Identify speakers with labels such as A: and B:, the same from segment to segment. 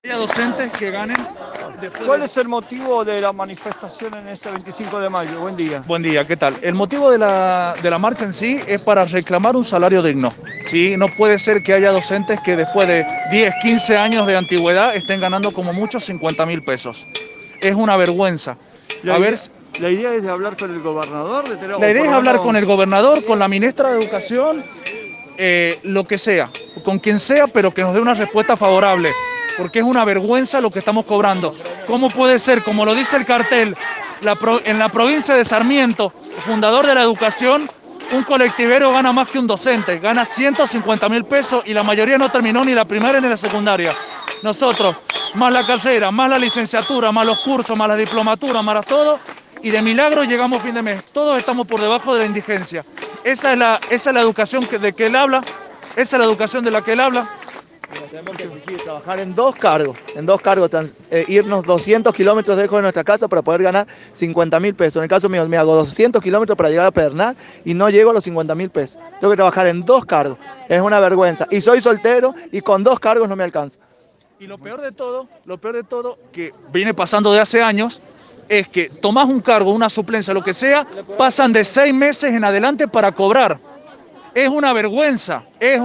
A: Haya docentes que ganen.
B: ¿Cuál es el motivo de la manifestación en este 25 de mayo? Buen día.
A: Buen día, ¿qué tal? El motivo de la marcha en sí es para reclamar un salario digno. ¿Sí? No puede ser que haya docentes que después de 10, 15 años de antigüedad estén ganando como mucho 50.000 pesos. Es una vergüenza.
B: La
A: A ver,
B: idea, la idea es de hablar con el gobernador,
A: la
B: o
A: idea
B: por
A: es
B: lo
A: hablar con
B: menos...
A: el gobernador, con la ministra de Educación, lo que sea, con quien sea, pero que nos dé una respuesta favorable, porque es una vergüenza lo que estamos cobrando. ¿Cómo puede ser, como lo dice el cartel, en la provincia de Sarmiento, fundador de la educación, un colectivero gana más que un docente, gana 150.000 pesos y la mayoría no terminó ni la primaria ni la secundaria? Nosotros, más la carrera, más la licenciatura, más los cursos, más la diplomatura, más todo, y de milagro llegamos a fin de mes. Todos estamos por debajo de la indigencia. Esa es la educación de que él habla, esa es la educación de la que él habla.
C: Tenemos que exigir trabajar en dos cargos, irnos 200 kilómetros lejos de nuestra casa para poder ganar 50.000 pesos. En el caso mío, me hago 200 kilómetros para llegar a Pedernal y no llego a los 50.000 pesos. Tengo que trabajar en dos cargos, es una vergüenza. Y soy soltero y con dos cargos no me alcanza.
A: Y lo peor de todo, que viene pasando de hace años, es que tomás un cargo, una suplencia, lo que sea, pasan de 6 meses en adelante para cobrar. Es una vergüenza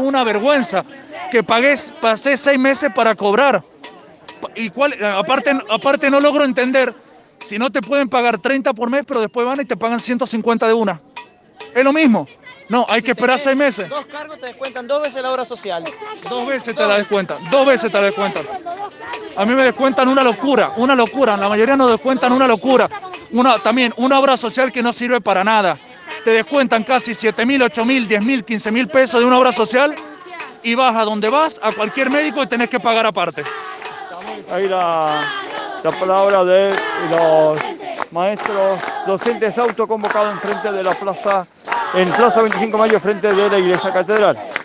A: que pasé 6 meses para cobrar. Y aparte no logro entender, si no te pueden pagar 30 por mes, pero después van y te pagan 150 de una. Es lo mismo. No, hay que esperar 6 meses.
D: Dos cargos te descuentan 2 veces la obra social.
A: 2 veces te la descuentan, 2 veces te la descuentan. A mí me descuentan una locura. La mayoría nos descuentan una locura. También una obra social que no sirve para nada. Te descuentan casi 7.000, 8.000, 10.000, 15.000 pesos de una obra social y vas a donde vas, a cualquier médico y tenés que pagar aparte.
B: Ahí la palabra de los maestros docentes autoconvocados en frente de la plaza, en Plaza 25 de Mayo, frente de la Iglesia Catedral.